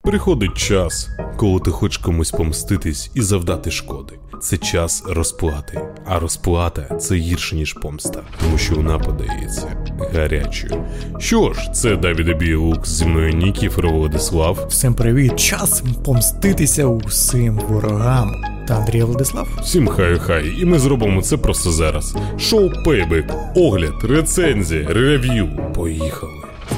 Приходить час, коли ти хочеш комусь помститись і завдати шкоди. Це час розплати. А розплата – це гірше, ніж помста, тому що вона подається гарячою. Що ж, це Давід Біолук, зі мною Нікіфор Владислав. Всім привіт! Час помститися усім ворогам. Та Андрій Владислав. Всім хай-хай, і ми зробимо це просто зараз. Шоу Пейбек, огляд, рецензія, рев'ю. Поїхали.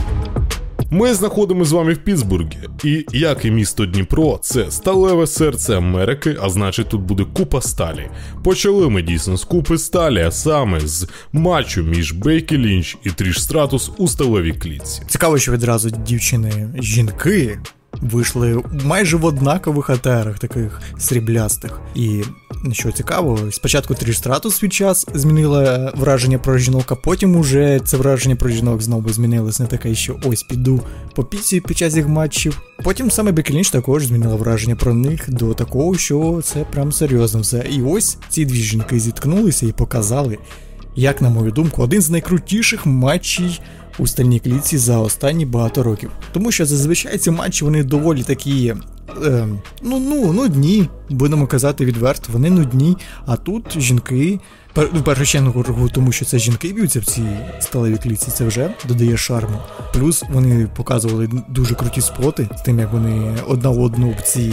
Ми знаходимося з вами в Пітсбургі, і, як і місто Дніпро, це сталеве серце Америки, а значить тут буде купа сталі. Почали ми дійсно з купи сталі, а саме з матчу між Бейкі Лінч і Тріш Стратус у сталевій клітці. Цікаво, що відразу дівчини-жінки вийшли майже в однакових атерах, таких сріблястих. І, що цікаво, спочатку Тріш Стратус свій час змінила враження про жінок, а потім уже це враження про жінок знову змінилось, не таке, що ось піду по піці під час їх матчів. Потім саме Бейкі Лінч також змінила враження про них до такого, що це прям серйозно все. І ось ці дві жінки зіткнулися і показали, як, на мою думку, один з найкрутіших матчів у стальній клітці за останні багато років. Тому що зазвичай ці матчі, вони доволі такі, нудні, будемо казати відверто, вони нудні, а тут жінки, в першу чергу, тому що це жінки б'ються в цій сталевій клітці, це вже додає шарму. Плюс вони показували дуже круті споти, з тим, як вони одна одну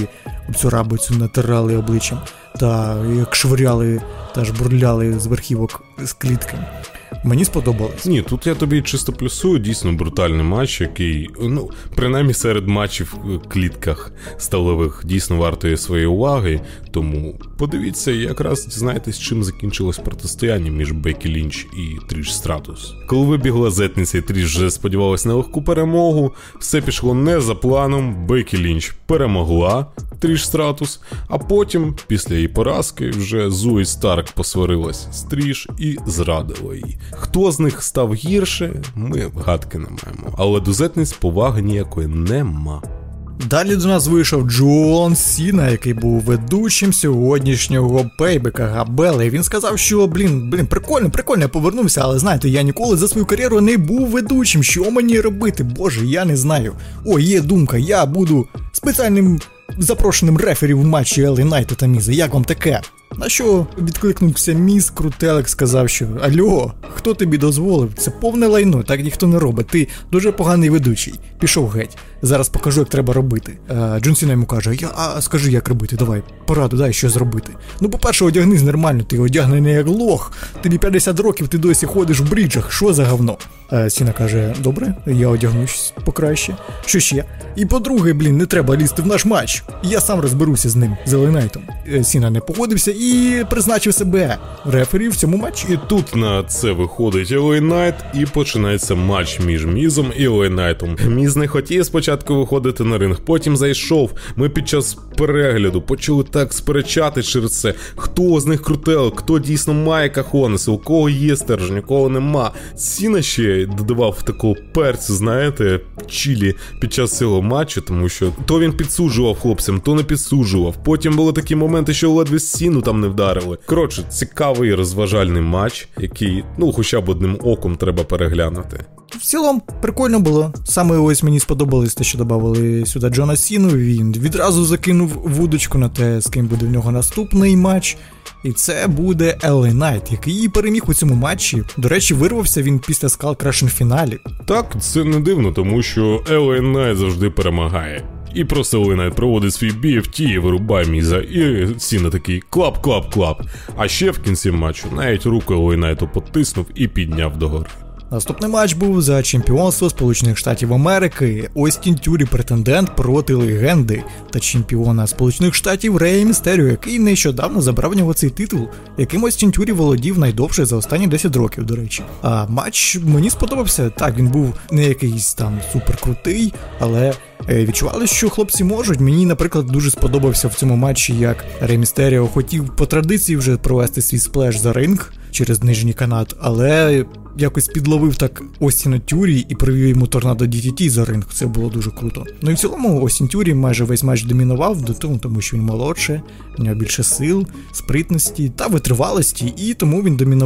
в цю рабицю натирали обличчям, та як швиряли та жбурляли з верхівок з клітки. Мені сподобалось. Ні, тут я тобі чисто плюсую, дійсно брутальний матч, який, принаймні серед матчів в клітках сталевих дійсно вартує своєї уваги, тому подивіться і якраз дізнаєтесь, чим закінчилось протистояння між Бейкі Лінч і Тріш Стратус. Коли вибігла зетниця і Тріш вже сподівалась на легку перемогу, все пішло не за планом, Бейкі Лінч перемогла Тріш Стратус, а потім, після її поразки, вже Зої Старк посварилась з Тріш і зрадила її. Хто з них став гірше, ми гадки не маємо, але до зетниць поваги ніякої нема. Далі до нас вийшов Джон Сіна, який був ведучим сьогоднішнього Пейбека Габела, і він сказав, що, прикольно, я повернувся, але знаєте, я ніколи за свою кар'єру не був ведучим, що мені робити? Боже, я не знаю. Є думка, я буду спеціальним запрошеним рефері в матчі Елі Найта та Міза, як вам таке? На що відкликнувся Міз, Крутелек, сказав, що «Альо, хто тобі дозволив? Це повне лайно, так ніхто не робить, ти дуже поганий ведучий, пішов геть, зараз покажу, як треба робити». Джон Сіна йому каже, скажи, як робити, давай, пораду дай, що зробити. По-перше, одягнись нормально, ти одягнений як лох, тобі 50 років, ти досі ходиш в бріджах, що за говно? Сіна каже, добре, я одягнусь покраще. Що ще? І по-друге, не треба лізти в наш матч, я сам розберуся з ним, з Елі Найтом. Сіна не погодився і призначив себе рефері в цьому матчі. І тут на це виходить Елі Найт і починається матч між Мізом і Елі Найтом. Міз не хотів спочатку виходити на ринг, потім зайшов. Ми під час перегляду почали так сперечати через це, хто з них Крутелек, хто дійсно має кахонеси, у кого є стержень, у кого нема. Сіна ще додавав такого перцю, знаєте, чилі під час цього матчу, тому що то він підсуджував хлопцям, то не підсуджував. Потім були такі моменти, що ледве Сіну там не вдарили. Коротше, цікавий розважальний матч, який, хоча б одним оком треба переглянути. В цілому, прикольно було. Саме ось мені сподобалось те, що додавали сюди Джона Сіну. Він відразу закинув вудочку на те, з ким буде в нього наступний матч. І це буде Елі Найт, який переміг у цьому матчі. До речі, вирвався він після Skull Crushing фіналі. Так, це не дивно, тому що Елі Найт завжди перемагає. І просто Елі Найт проводить свій BFT і вирубає Міза, і Сіна такий клап. А ще в кінці матчу навіть руку Елі Найту потиснув і підняв догори. Наступний матч був за чемпіонство Сполучених Штатів Америки. Остін Тюрі претендент проти легенди та чемпіона Сполучених Штатів Рея Містеріо, який нещодавно забрав в нього цей титул, яким Остін Тюрі володів найдовше за останні 10 років, до речі. А матч мені сподобався. Так, він був не якийсь там суперкрутий, але відчували, що хлопці можуть. Мені, наприклад, дуже сподобався в цьому матчі, як Рей Містеріо хотів по традиції вже провести свій сплеш за ринг через нижній канат, але якось підловив так Остіна Тюрі і провів йому торнадо DDT за ринг. Це було дуже круто. І в цілому Остін Тюрі майже весь матч домінував, тому що він молодше, у нього більше сил, спритності та витривалості, і тому він домінував.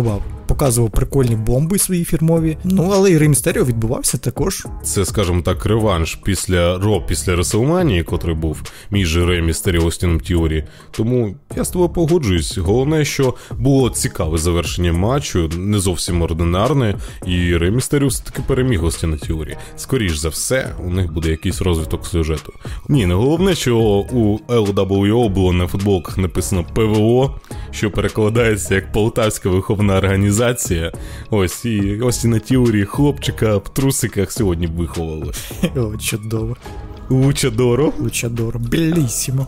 показував прикольні бомби свої фірмові. Ну, але і Рей Містеріо відбувався також. Це, скажімо так, реванш після WrestleMania, котрий був між Рей Містеріо і Остіном Тіорі. Тому я з тобою погоджуюсь. Головне, що було цікаве завершення матчу, не зовсім ординарне, і Рей Містеріо все-таки переміг Остіна Тіорі. Скоріш за все, у них буде якийсь розвиток сюжету. Ні, не головне, що у LWO було на футболках написано ПВО, що перекладається як Полтавська виховна організація. Ось, і Остіна Тіорі хлопчика в трусиках сьогодні виховали. О, чудово. Лучадоро. Белісімо.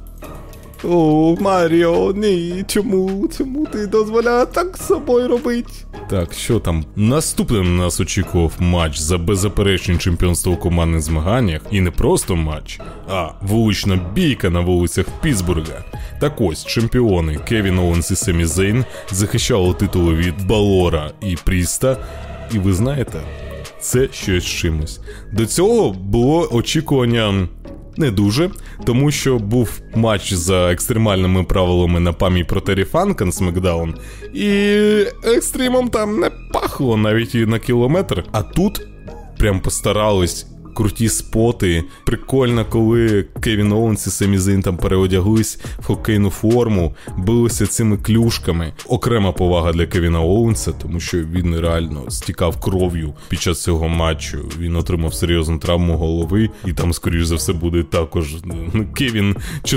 О, Маріо, ні, чому ти дозволяє так з собою робити? Так, що там? Наступним нас очікував матч за беззаперечне чемпіонство у командних змаганнях. І не просто матч, а вулична бійка на вулицях Пітсбурга. Так ось, чемпіони Кевін Оуенс і Семі Зейн захищали титули від Балора і Пріста. І ви знаєте, це щось з чимось. До цього було очікування не дуже, тому що був матч за екстремальними правилами на пам'ять про Террі Фанка на SmackDown, і екстримом там не пахло навіть і на кілометр. А тут прям постарались, круті споти. Прикольно, коли Кевін Оуенс і Семі Зейн там переодяглись в хокейну форму, билися цими клюшками. Окрема повага для Кевіна Оуенса, тому що він реально стікав кров'ю під час цього матчу. Він отримав серйозну травму голови, і там, скоріш за все, буде також Кевін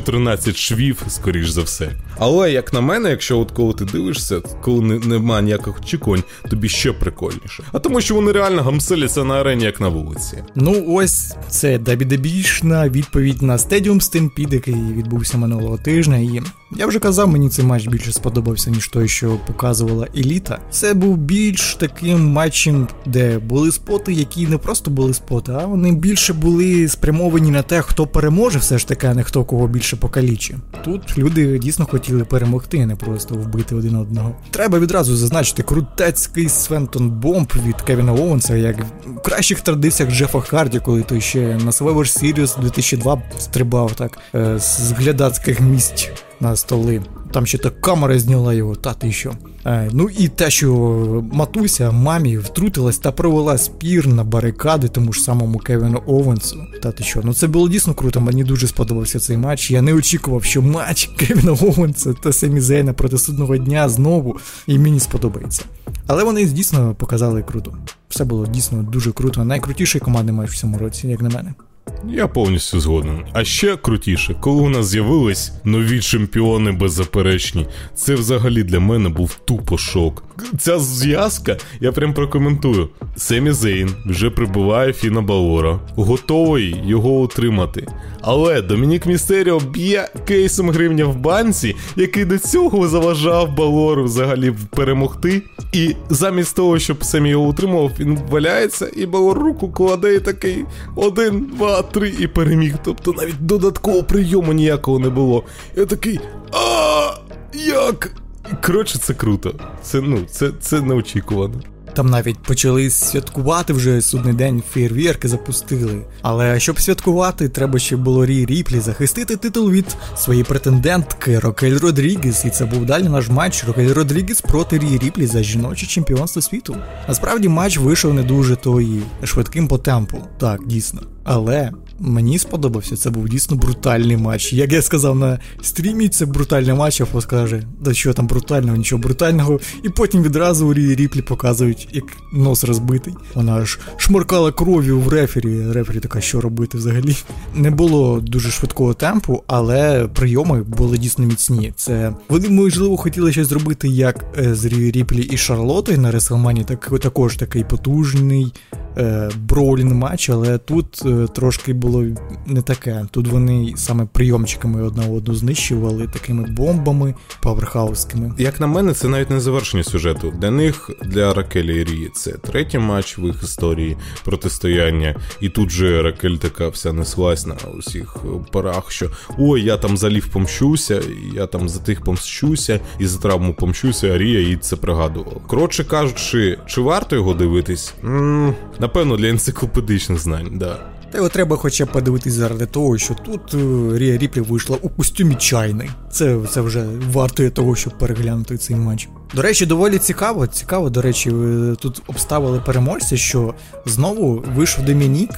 14 швів, скоріш за все. Але, як на мене, якщо от коли ти дивишся, коли немає ніяких очікувань, тобі ще прикольніше. А тому, що вони реально гамселяться на арені, як на вулиці. Ну, ось це WWE-шна відповідь на Stadium Stampede, який відбувся минулого тижня. І я вже казав, мені цей матч більше сподобався, ніж той, що показувала Еліта. Це був більш таким матчем, де були споти, які не просто були споти, а вони більше були спрямовані на те, хто переможе все ж таки, а не хто кого більше покалічить. Тут люди дійсно хотіли перемогти, а не просто вбити один одного. Треба відразу зазначити крутецький Свентон Бомб від Кевіна Оуенса, як в кращих традиціях Джефа Харді, коли той ще на Survivor Series 2002 стрибав так з глядацьких місць на столи. Там ще так камера зняла його, та ти що. Ну і те, що матуся мамі втрутилась та провела спір на барикади тому ж самому Кевіну Оуенсу. Та ти що, ну це було дійсно круто, мені дуже сподобався цей матч. Я не очікував, що матч Кевіна Оуенса та Семі Зейна проти Судного дня знову, і мені сподобається. Але вони дійсно показали круто. Все було дійсно дуже круто. Найкрутіший командний матч в цьому році, як на мене. Я повністю згоден. А ще крутіше, коли у нас з'явились нові чемпіони беззаперечні, це взагалі для мене був тупо шок. Ця зв'язка, я прям прокоментую. Семі Зейн вже прибуває Фіна Балора, готовий його утримати. Але Домінік Містеріо б'є кейсом гривня в банці, який до цього заважав Балору взагалі перемогти. І замість того, щоб Семі його утримував, він валяється, і Балор руку кладе і такий 1, 2, 3 і переміг. Тобто навіть додаткового прийому ніякого не було. Я такий, як? Коротше, це круто. Це неочікувано. Там навіть почали святкувати вже судний день, фейерверки запустили. Але щоб святкувати, треба ще було Рі Ріплі захистити титул від своєї претендентки Рокель Родрігес. І це був далі наш матч Рокель Родрігес проти Рі Ріплі за жіноче чемпіонство світу. Насправді матч вийшов не дуже тої швидким по темпу. Так, дійсно. Але мені сподобався, це був дійсно брутальний матч. Як я сказав на стрімі, це брутальний матч, а скаже, да що там брутального, нічого брутального. І потім відразу у Рі Ріплі показують, як нос розбитий. Вона аж шморкала кров'ю в рефері. Рефері така, що робити взагалі. Не було дуже швидкого темпу, але прийоми були дійсно міцні. Це вони, можливо, хотіли щось зробити, як з Рі Ріплі і Шарлотою на WrestleMania, також такий потужний броулінг матч, але тут трошки було не таке. Тут вони саме прийомчиками одна одну знищували, такими бомбами паверхаускими. Як на мене, це навіть не завершення сюжету. Для них, для Ракелі і Рії, це третій матч в їх історії протистояння. І тут же Ракель така вся неслась на усіх парах, що ой, я там за Лів помщуся, я там за тих помщуся, і за травму помщуся, а Рія їй це пригадувала. Коротше кажучи, чи варто його дивитись? Напевно, для енциклопедичних знань, да. Та його треба хоча б подивитись заради того, що тут Рія Ріплі вийшла у костюмі чайний. Це вже вартує того, щоб переглянути цей матч. До речі, доволі цікаво, до речі, тут обставили переможця, що знову вийшов Домінік,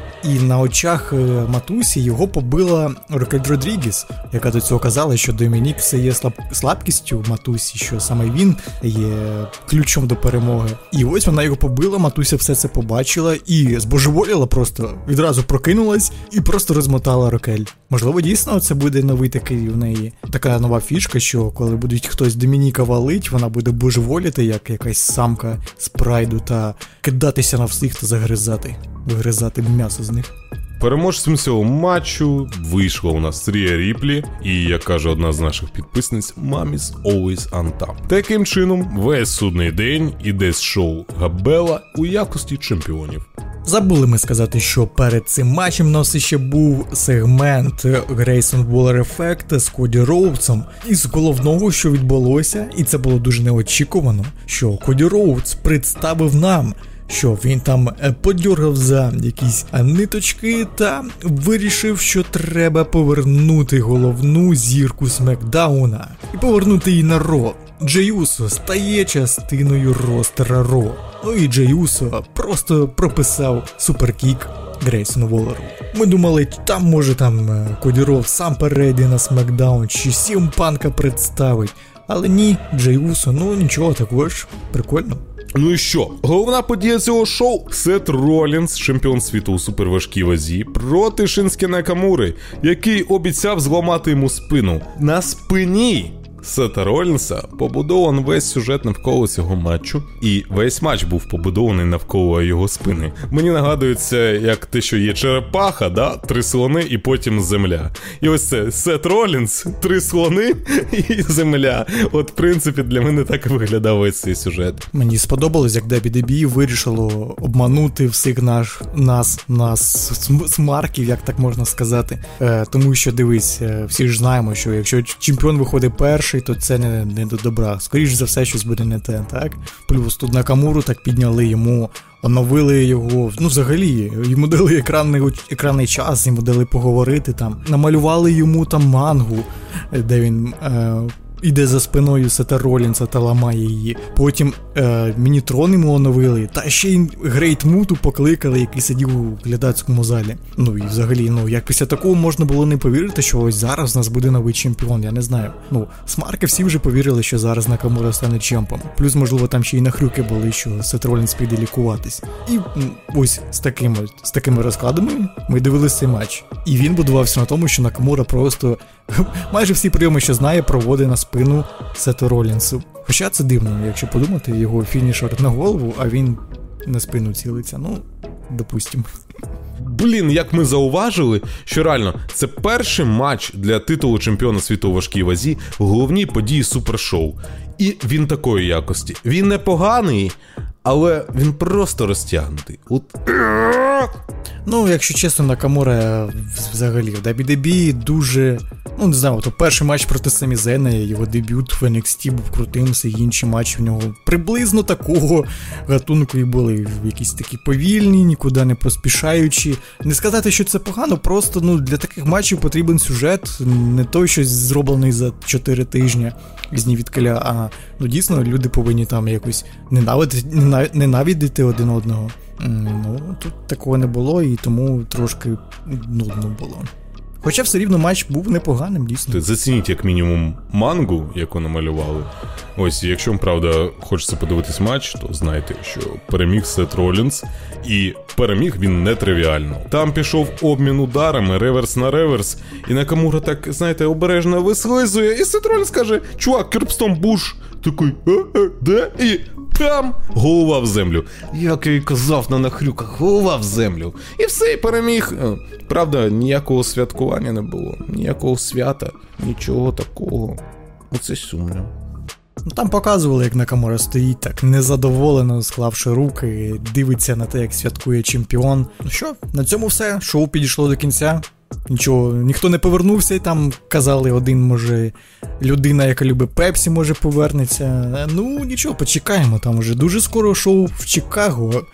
і на очах матусі його побила Ракель Родрігес, яка до цього казала, що Домінік це є слабкістю матусі, що саме він є ключом до перемоги. І ось вона його побила, матуся все це побачила і збожеволіла просто, відразу прокинулась і просто розмотала Ракель. Можливо, дійсно це буде новий такий в неї, така нова фішка, що коли будуть хтось Домініка валить, вона буде божеволіти, як якась самка з прайду, та кидатися на всіх та вигризати м'ясо з них. Переможцем цього матчу вийшла у нас Рія Ріплі і, як каже одна з наших підписниць, Mommy's always on top. Таким чином, весь судний день іде з шоу Габела у якості чемпіонів. Забули ми сказати, що перед цим матчем у нас ще був сегмент Грейсон Воллер Ефект з Коді Роудсом. Із головного, що відбулося, і це було дуже неочікувано, що Коді Роудс представив нам, що він там подьоргав за якісь ниточки та вирішив, що треба повернути головну зірку Смекдауна і повернути її на Ро. Джей Усо стає частиною ростера Ро. Ну і Джей Усо просто прописав суперкік Грейсону Воллеру. Ми думали, може Коді Роуд сам перейде на Смекдаун, чи CM Панка представить. Але ні, Джей Усо, нічого, також прикольно. Ну і що? Головна подія цього шоу – Сет Ролінс, чемпіон світу у суперважкій вазі, проти Шинске Накамури, який обіцяв зламати йому спину. На спині Сета Ролінса побудований весь сюжет навколо цього матчу, і весь матч був побудований навколо його спини. Мені нагадується, як те, що є черепаха, 3 слони і потім земля. І ось це Сет Ролінс, 3 слони і земля. От, в принципі, для мене так і виглядав весь цей сюжет. Мені сподобалось, як WWE вирішило обманути всіх нас смарків, як так можна сказати. Тому що, дивись, всі ж знаємо, що якщо чемпіон виходить перший, то це не до добра. Скоріше за все, щось буде не те, так? Плюс тут Накамуру так підняли йому, оновили його, взагалі, йому дали екранний час, йому дали поговорити там, намалювали йому там мангу, де він іде за спиною Сета Ролінса та ламає її. Потім Мінітрон йому оновили, та ще й Грейт Муту покликали, який сидів у глядацькому залі. І взагалі, як після такого можна було не повірити, що ось зараз у нас буде новий чемпіон, я не знаю. Смарки всі вже повірили, що зараз Накамура стане чемпом. Плюс, можливо, там ще й нахрюки були, що Сет Ролінс піде лікуватись. І ось з такими розкладами ми дивилися цей матч. І він будувався на тому, що Накамура просто майже всі прийоми, що знає, проводить на спину Сету Ролінсу. Хоча це дивно, якщо подумати, його фінішер на голову, а він на спину цілиться. Допустимо. Як ми зауважили, що реально це перший матч для титулу чемпіона світу у важкій вазі в головній події супершоу. І він такої якості. Він не поганий, але він просто розтягнутий. Якщо чесно, Накамура взагалі в WWE дуже... не знаю, то перший матч проти Самі Зена, його дебют в NXT був крутим, всі інші матчі в нього приблизно такого гатунку і були. Якісь такі повільні, нікуди не поспішаючі. Не сказати, що це погано, просто для таких матчів потрібен сюжет, не той, що зроблений за 4 тижні з Нівідкаля, а дійсно люди повинні там якось ненавидіти один одного. Тут такого не було, і тому трошки нудно було. Хоча все рівно матч був непоганим, дійсно. Зацініть як мінімум мангу, яку намалювали. Ось, якщо вам, правда, хочеться подивитись матч, то знайте, що переміг Сет Ролінс, і переміг він нетривіально. Там пішов обмін ударами, реверс на реверс, і Накамура так, знаєте, обережно вислизує, і Сет Ролінс каже: чувак, Кюрбстон Буш, такий, де? І там голова в землю. Як я і казав на нахрюках, голова в землю. І все, і переміг. Правда, ніякого святкування не було, ніякого свята, нічого такого. Оце сумно. Там показували, як Накамура стоїть так незадоволено, склавши руки, дивиться на те, як святкує чемпіон. Що, на цьому все, шоу підійшло до кінця. Нічого, ніхто не повернувся, і там казали, один, може, людина, яка любить Пепсі, може, повернеться. Нічого, почекаємо, там уже дуже скоро шоу в Чикаго.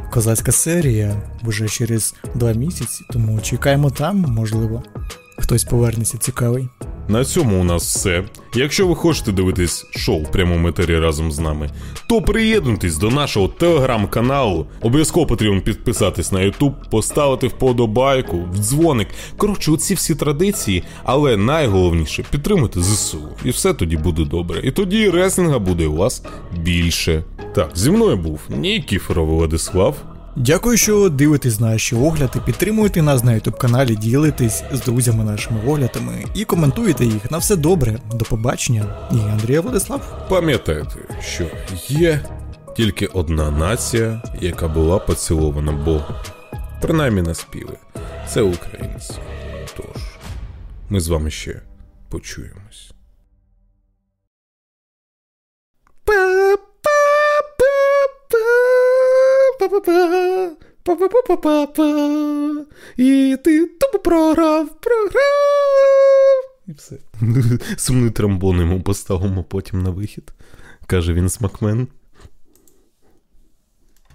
Козацька серія вже через 2 місяці, тому чекаємо там, можливо. Хтось повернеться цікавий. На цьому у нас все. Якщо ви хочете дивитись шоу в прямому етері разом з нами, то приєднуйтесь до нашого телеграм-каналу. Обов'язково потрібно підписатись на YouTube, поставити вподобайку, в дзвоник. Коротше, оці всі традиції, але найголовніше – підтримуйте ЗСУ. І все тоді буде добре. І тоді реслінга буде у вас більше. Так, зі мною був Нікіфоров Владислав. Дякую, що дивитесь наші огляди, підтримуєте нас на YouTube-каналі, ділитесь з друзями нашими оглядами і коментуєте їх. На все добре, до побачення. І Андрій Владислав. Пам'ятайте, що є тільки одна нація, яка була поцілована Богом. Принаймні на співи. Це українці. Тож, ми з вами ще почуємось. І ти тупо програв. І все. Сумний тромбон йому поставимо потім на вихід, каже він Смакмен.